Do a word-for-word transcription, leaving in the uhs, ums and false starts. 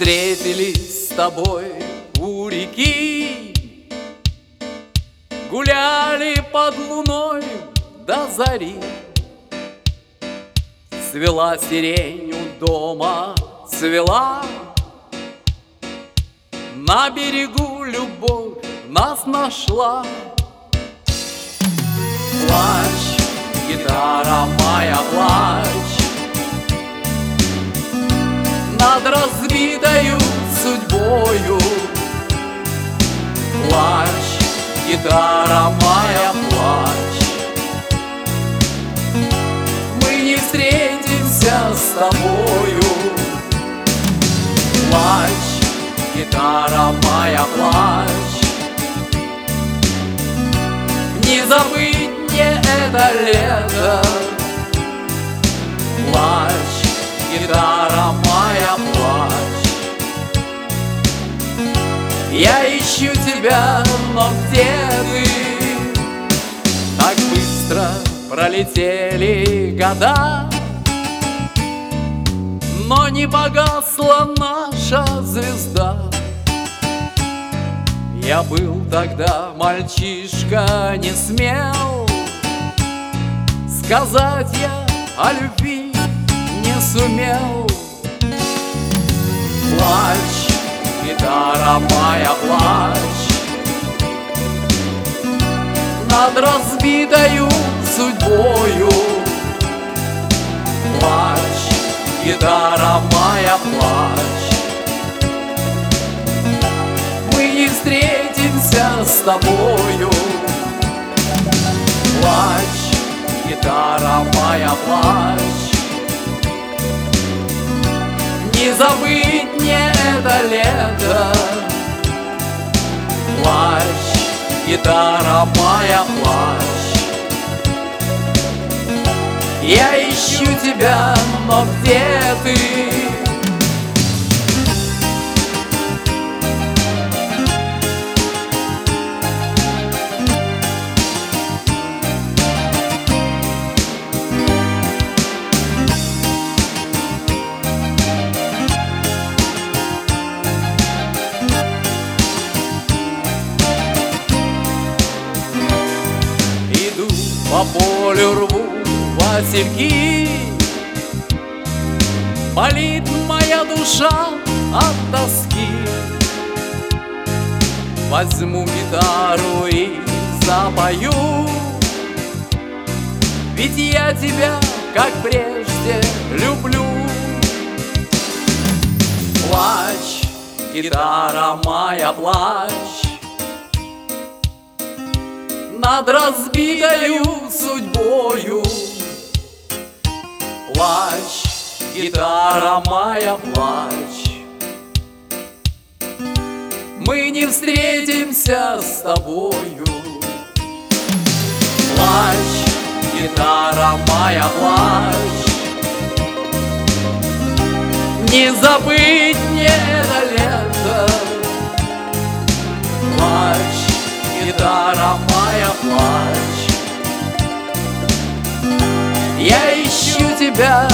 встретились с тобой у реки, гуляли под луной до зари. Цвела сирень у дома, цвела. На берегу любовь нас нашла. Плачь, гитара моя, плачь над разбитою судьбою. Плачь, гитара моя, плачь. Мы не встретимся с тобою. Плачь, гитара моя, плачь. Не забыть мне это лето. Плачь, гитара моя, плачь. Я ищу тебя, но где ты? Так быстро пролетели года, но не погасла наша звезда. Я был тогда мальчишка, не смел сказать я о любви не сумел. Плачь, гитара моя, плачь над разбитою судьбою. Плачь, гитара моя, плачь. Мы не встретимся с тобою. Плачь, гитара моя, плачь. Не забыть мне это лето. Плачь, гитара моя, плачь. Я ищу тебя, но где ты? По полю рву васильки, болит моя душа от тоски. Возьму гитару и запою, ведь я тебя, как прежде, люблю. Плачь, гитара моя, плачь над разбитою судьбою. Плачь, гитара моя, плачь. Мы не встретимся с тобою. Плачь, гитара моя, плачь. Не забыть мне это лето. Плачь, гитара моя, плачь. Я ищу тебя,